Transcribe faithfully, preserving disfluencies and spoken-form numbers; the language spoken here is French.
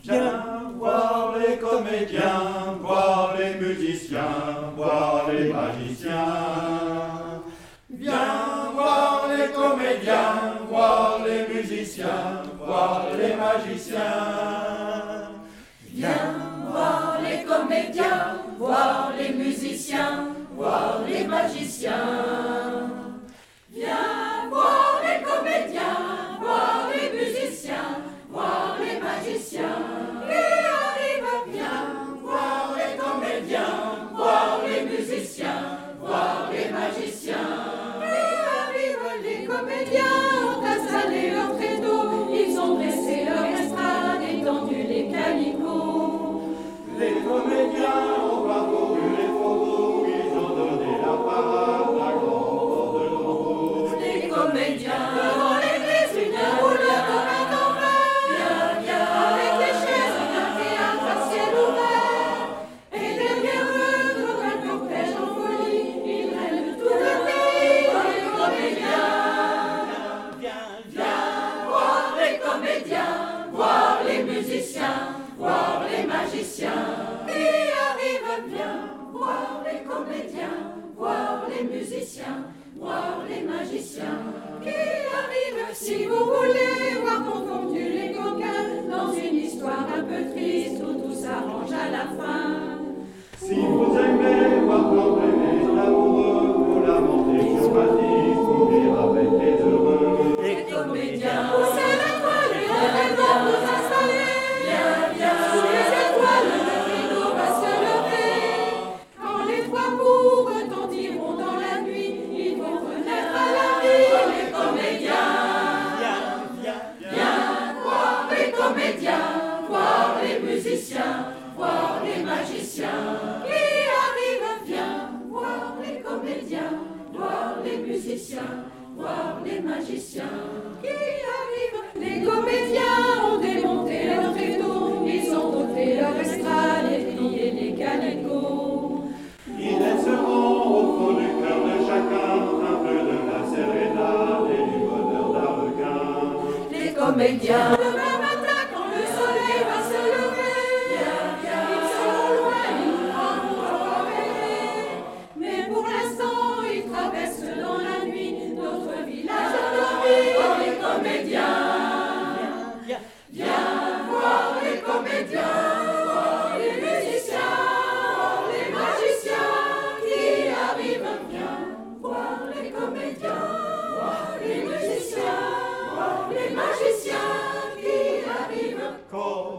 Viens voir les comédiens, voir les musiciens, voir les magiciens. Viens voir les comédiens, voir les musiciens, voir les magiciens. Viens voir les comédiens, voir les musiciens, voir les magiciens. Viens voir les comédiens, voir les musiciens, voir les magiciens. Qui arrive bien, voir les comédiens, voir les musiciens, voir les magiciens. Qui arrive, les comédiens ont installé leur tréteau, ils ont dressé leur estrade, étendu les calicots. Les comédiens ont parcouru les faubourgs, ils ont donné la parade à grand port de tambour. Les comédiens devant l'église, une rouleur comme un envers. Viens, viens, avec les chaises d'un théâtre à ciel ouvert. Et derrière eux, comme un cortège en folie, ils règnent tout le pays. Les comédiens, viens, viens, voir les comédiens, voir les musiciens, voir les magiciens. Qui arrive bien, voir les comédiens, voir les musiciens, voir les magiciens. Qui arrive, si vous voulez voir confondu les coquins dans une histoire un peu triste où tout s'arrange à la fin. Si vous aimez voir trembler les amoureux, vous lamentez sur Matisse, vous rire avec les heureux. Les comédiens, poussez l'étoile et le rideau vous installer. Viens, viens, sous les étoiles, le rideau va se lever. Quand les trois coups retentiront dans la nuit, ils vont renaître à la vie. Les comédiens, viens, viens, viens, voir les comédiens, voir les musiciens, voir les magiciens. Qui arrive, viens, voir les comédiens, voir les musiciens, voir les magiciens. Qui arrive, les comédiens ont démonté leur tréteau, ils ont ôté leur estrade et plié les calicots. Ils laisseront au fond du cœur de chacun un peu de la sérénade et du bonheur d'Arlequin. Les comédiens, demain matin quand le soleil va se lever, viens, viens, ils seront loin, ils nous prendront encore rêver. Mais pour l'instant, ils traversent dans la nuit notre village endormi. Oh, les comédiens, viens, viens voir les comédiens, voir les musiciens, voir les magiciens. Qui arrivent, viens voir les comédiens, voir les musiciens, voir les magiciens. Qui arrivent.